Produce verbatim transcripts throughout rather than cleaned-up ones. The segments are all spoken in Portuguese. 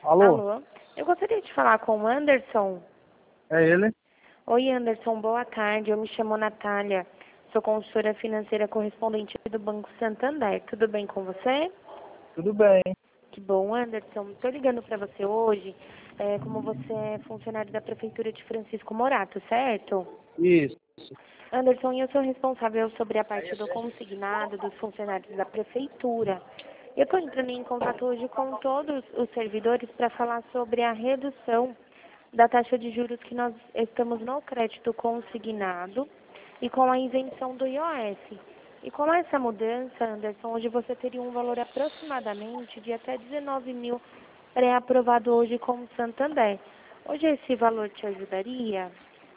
Alô? Alô? Eu gostaria de falar com o Anderson. É ele? Oi, Anderson, boa tarde. Eu me chamo Natália. Sou consultora financeira correspondente do Banco Santander. Tudo bem com você? Tudo bem. Que bom, Anderson. Estou ligando para você hoje, é, como você é funcionário da Prefeitura de Francisco Morato, certo? Isso. Anderson, eu sou responsável sobre a parte do consignado dos funcionários da Prefeitura. Eu estou entrando em contato hoje com todos os servidores para falar sobre a redução da taxa de juros que nós estamos no crédito consignado e com a isenção do I O F. E com essa mudança, Anderson, hoje você teria um valor aproximadamente de até dezenove mil pré-aprovado hoje com o Santander. Hoje esse valor te ajudaria?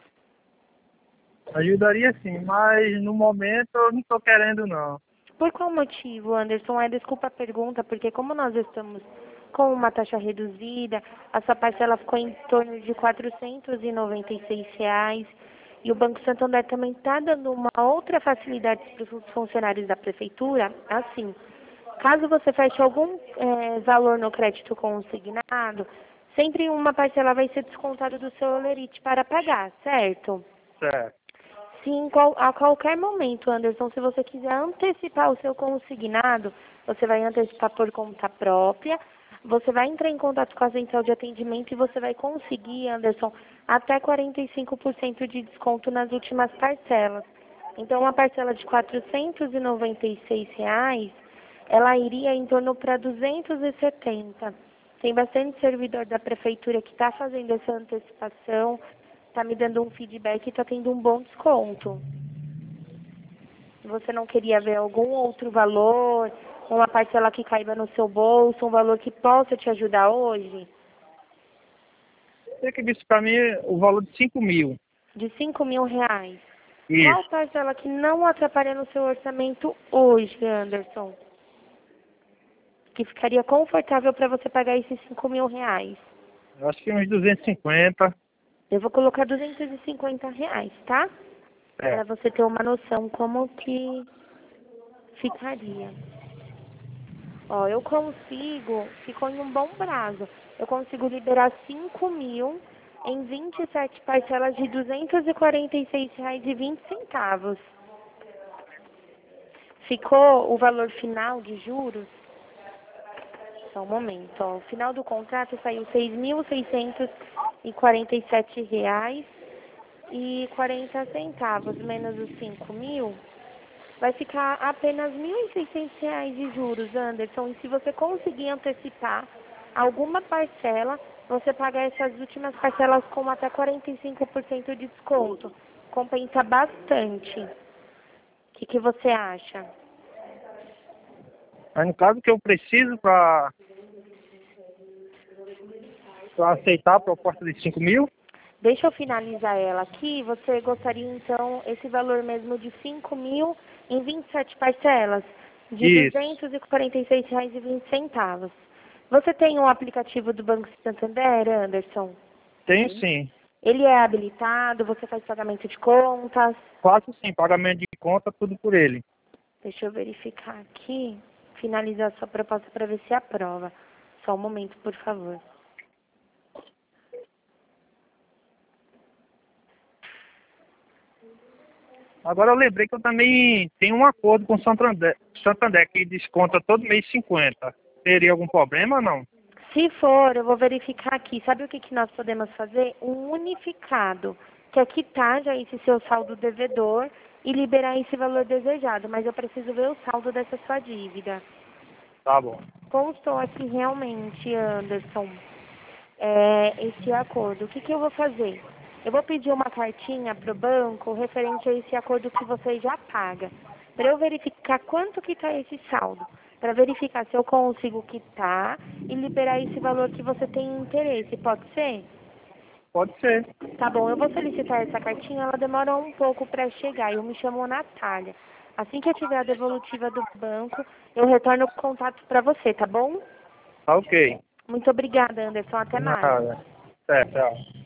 Ajudaria sim, mas no momento eu não estou querendo não. Por qual motivo, Anderson? É, desculpa a pergunta, porque como nós estamos com uma taxa reduzida, a sua parcela ficou em torno de quatrocentos e noventa e seis reais e o Banco Santander também está dando uma outra facilidade para os funcionários da prefeitura. Assim, caso você feche algum é, valor no crédito consignado, sempre uma parcela vai ser descontada do seu holerite para pagar, certo? Certo. Sim, qual- a qualquer momento, Anderson, se você quiser antecipar o seu consignado, você vai antecipar por conta própria, você vai entrar em contato com a central de atendimento e você vai conseguir, Anderson, até quarenta e cinco por cento de desconto nas últimas parcelas. Então, uma parcela de quatrocentos e noventa e seis reais, ela iria em torno para duzentos e setenta. Tem bastante servidor da prefeitura que está fazendo essa antecipação, está me dando um feedback e está tendo um bom desconto. Você não queria ver algum outro valor, uma parcela que caiba no seu bolso, um valor que possa te ajudar hoje? Você que disse para mim o valor de cinco mil. De cinco mil reais. Qual Isso. parcela que não atrapalha no seu orçamento hoje, Anderson? Que ficaria confortável para você pagar esses cinco mil reais? Eu acho que uns duzentos e cinquenta. Eu vou colocar duzentos e cinquenta reais, tá? Para É. você ter uma noção como que ficaria. Ó, eu consigo, ficou em um bom prazo, eu consigo liberar cinco mil em vinte e sete parcelas de duzentos e quarenta e seis reais e vinte centavos. Ficou o valor final de juros? Só um momento, ó. O final do contrato saiu seis mil seiscentos e quarenta e sete reais e quarenta centavos, menos os cinco mil. Vai ficar apenas mil e seiscentos reais de juros, Anderson. E se você conseguir antecipar alguma parcela, você paga essas últimas parcelas com até quarenta e cinco por cento de desconto. Compensa bastante. O que, que você acha? Mas no caso que eu preciso para aceitar a proposta de cinco mil, Deixa eu finalizar ela aqui. Você gostaria, então, esse valor mesmo de cinco mil em vinte e sete parcelas, de isso. duzentos e quarenta e seis reais e vinte centavos. Você tem um aplicativo do Banco Santander, Anderson? Tenho sim. Ele é habilitado, você faz pagamento de contas. Faço sim, pagamento de conta, tudo por ele. Deixa eu verificar aqui, finalizar a sua proposta para ver se aprova. Só um momento, por favor. Agora eu lembrei que eu também tenho um acordo com o Santander, Santander que desconta todo mês cinquenta. Teria algum problema ou não? Se for, eu vou verificar aqui. Sabe o que, que nós podemos fazer? Um unificado, que é quitar já esse seu saldo devedor e liberar esse valor desejado. Mas eu preciso ver o saldo dessa sua dívida. Tá bom. Constou aqui realmente, Anderson, é, esse acordo. O que, que eu vou fazer? Eu vou pedir uma cartinha para o banco referente a esse acordo que você já paga, para eu verificar quanto que está esse saldo, para verificar se eu consigo quitar e liberar esse valor que você tem interesse. Pode ser? Pode ser. Tá bom, eu vou solicitar essa cartinha, ela demora um pouco para chegar. Eu me chamo Natália. Assim que eu tiver a devolutiva do banco, eu retorno o contato para você, tá bom? Tá ok. Muito obrigada, Anderson. Até mais. Nada. Certo, tchau.